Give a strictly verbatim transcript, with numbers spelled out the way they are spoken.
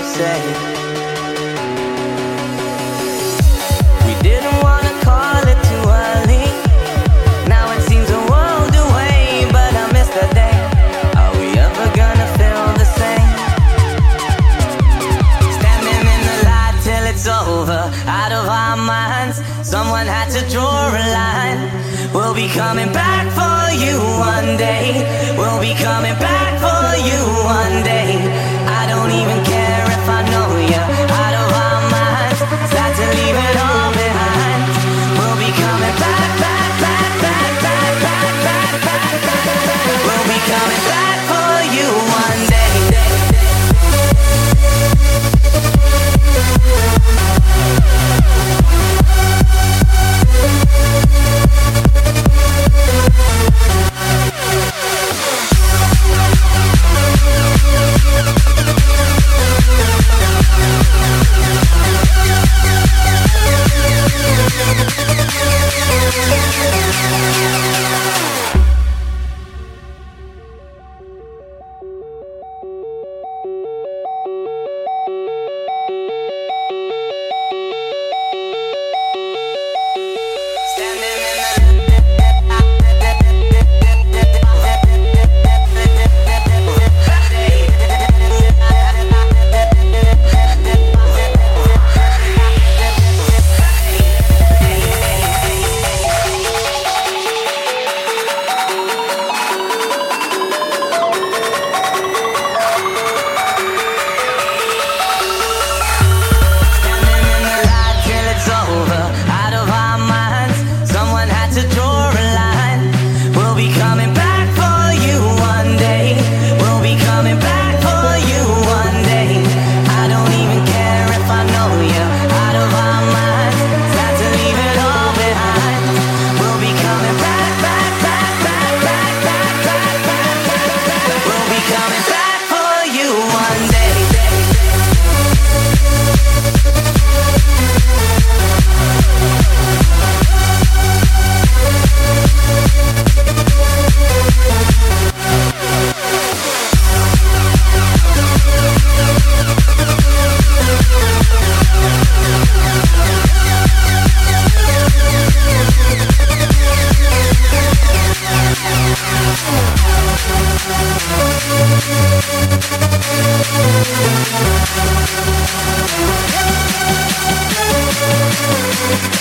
say. We didn't wanna call it too early. Now it seems a world away, but I miss the day. Are we ever gonna feel the same? Standing in the light till it's over, out of our minds. Someone had to draw a line. We'll be coming back for you one day. We'll be coming back for you one day. I don't even care if I know you out of our minds. Sad to leave it all behind. We'll be coming back, back, back, back, back, back, back, back, back. We'll be coming back for you one day. We'll be right back.